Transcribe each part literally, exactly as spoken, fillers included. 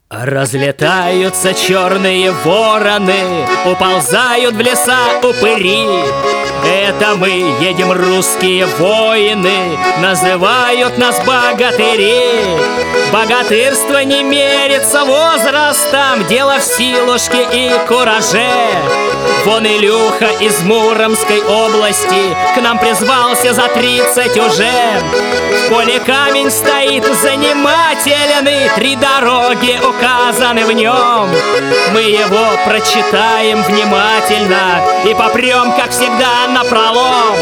Разлетаются черные вороны, уползают в леса упыри. Это мы едем, русские воины, называют нас богатыри. Богатырство не мерится возрастом, дело в силушке и кураже. Вон Илюха из Муромской области к нам призвался за тридцать уже. В поле камень стоит занимательный, три дороги указаны в нем. Мы его прочитаем внимательно и попрем, как всегда, напролом.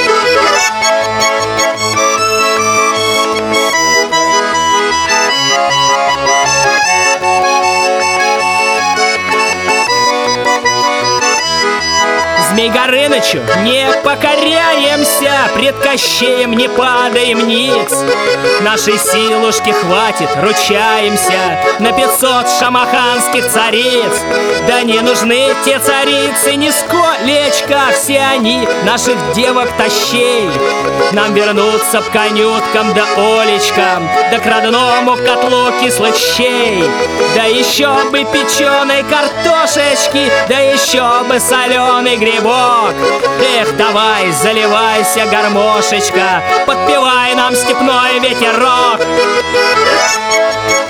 Змей Горынычу не покоряемся, пред Кощеем не падаем ниц. Нашей силушки хватит, ручаемся, на пятьсот шамаханских цариц. Да не нужны те царицы нисколечко, все они наших девок тащей. Нам вернуться к конюткам да олечкам, да к родному котлу кислых щей. Да еще бы печеной картошечки, да еще бы соленый грибок. Эх, давай, заливайся, гармошечка, подпевай нам степной ветерок.